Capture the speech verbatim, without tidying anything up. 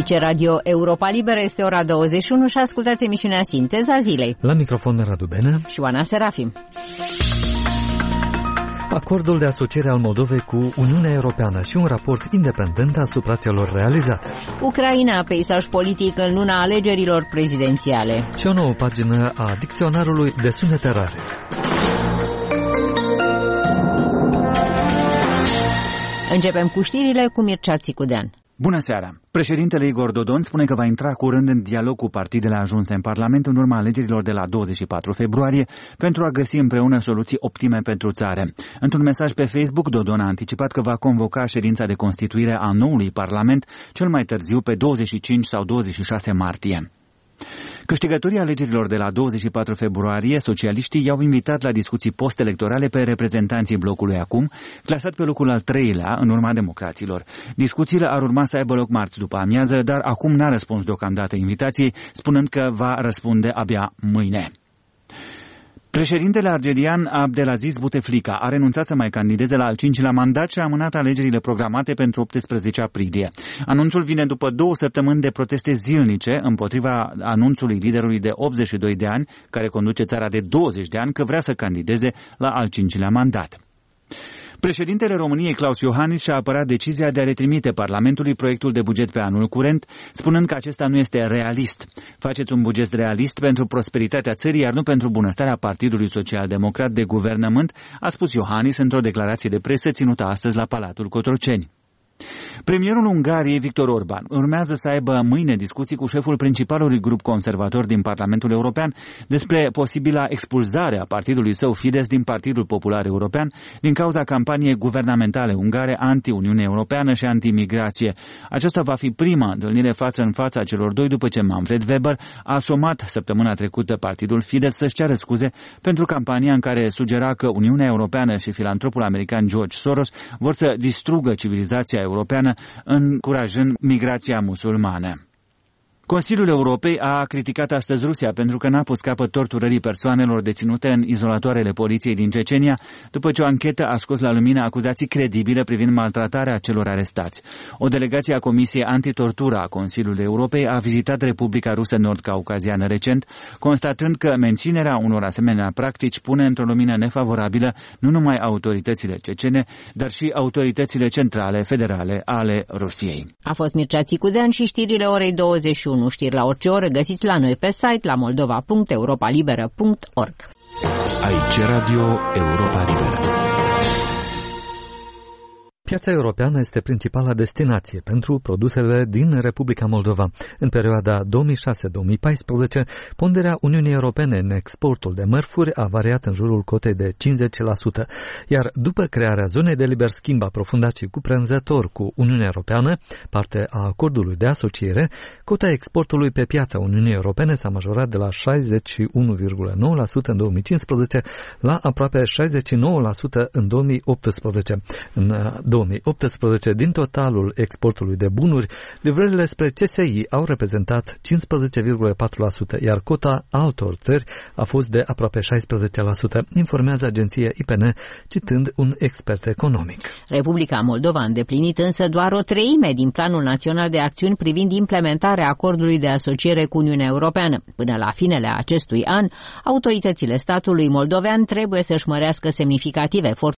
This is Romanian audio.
Aici Radio Europa Liberă, este ora douăzeci și unu și ascultați emisiunea Sinteza Zilei. La microfon Radu Benă și Oana Serafim. Acordul de asociere al Moldovei cu Uniunea Europeană și un raport independent asupra celor realizate. Ucraina, peisaj politic în luna alegerilor prezidențiale. Și o nouă pagină a dicționarului de sunete rare. Începem cu știrile cu Mircea Țicudean. Bună seara! Președintele Igor Dodon spune că va intra curând în dialog cu partidele ajunse în Parlament în urma alegerilor de la douăzeci și patru februarie pentru a găsi împreună soluții optime pentru țară. Într-un mesaj pe Facebook, Dodon a anticipat că va convoca ședința de constituire a noului Parlament cel mai târziu pe douăzeci și cinci sau douăzeci și șase martie. Câștigătorii alegerilor de la douăzeci și patru februarie, socialiștii, i-au invitat la discuții post-electorale pe reprezentanții blocului Acum, clasat pe locul al treilea în urma democraților. Discuțiile ar urma să aibă loc marți după amiază, dar Acum n-a răspuns deocamdată invitației, spunând că va răspunde abia mâine. Președintele argelian Abdelaziz Bouteflika a renunțat să mai candideze la al cincilea mandat și a amânat alegerile programate pentru optsprezece aprilie. Anunțul vine după două săptămâni de proteste zilnice împotriva anunțului liderului de optzeci și doi de ani, care conduce țara de douăzeci de ani, că vrea să candideze la al cincilea mandat. Președintele României, Klaus Iohannis, și-a apărat decizia de a retrimite Parlamentului proiectul de buget pe anul curent, spunând că acesta nu este realist. Faceți un buget realist pentru prosperitatea țării, iar nu pentru bunăstarea Partidului Social-Democrat de guvernământ, a spus Iohannis într-o declarație de presă ținută astăzi la Palatul Cotroceni. Premierul Ungariei, Viktor Orban, urmează să aibă mâine discuții cu șeful principalului grup conservator din Parlamentul European despre posibila expulzare a partidului său Fidesz din Partidul Popular European din cauza campaniei guvernamentale ungare anti-Uniune Europeană și anti-migrație. Aceasta va fi prima întâlnire față în față a celor doi după ce Manfred Weber a asomat săptămâna trecută partidul Fidesz să-și ceară scuze pentru campania în care sugera că Uniunea Europeană și filantropul american George Soros vor să distrugă civilizația europeană, încurajând migrația musulmană. Consiliul Europei a criticat astăzi Rusia pentru că n-a pus capăt torturării persoanelor deținute în izolatoarele poliției din Cecenia, după ce o anchetă a scos la lumină acuzații credibile privind maltratarea celor arestați. O delegație a Comisiei Antitortură a Consiliului Europei a vizitat Republica Rusă Nord-Caucaziană recent, constatând că menținerea unor asemenea practici pune într-o lumină nefavorabilă nu numai autoritățile cecene, dar și autoritățile centrale federale ale Rusiei. A fost Mircea Țicudean și știrile orei douăzeci și unu. Știri la orice oră găsiți la noi pe site la moldova punct europa liberă punct org. Aici Radio Europa Liberă. Piața europeană este principala destinație pentru produsele din Republica Moldova. În perioada două mii șase - două mii paisprezece, ponderea Uniunii Europene în exportul de mărfuri a variat în jurul cotei de cincizeci la sută, iar după crearea zonei de liber schimb aprofundat și cuprinzător cu Uniunea Europeană, parte a acordului de asociere, cota exportului pe piața Uniunii Europene s-a majorat de la șaizeci și unu virgulă nouă la sută în două mii cincisprezece la aproape șaizeci și nouă la sută în două mii optsprezece. În două mii optsprezece, din totalul exportului de bunuri, livrările spre C S I au reprezentat cincisprezece virgulă patru la sută, iar cota altor țări a fost de aproape șaisprezece la sută, informează agenția I P N, citând un expert economic. Republica Moldova a îndeplinit însă doar o treime din Planul Național de Acțiuni privind implementarea acordului de asociere cu Uniunea Europeană. Până la finele acestui an, autoritățile statului moldovean trebuie să-și mărească semnificativ efortul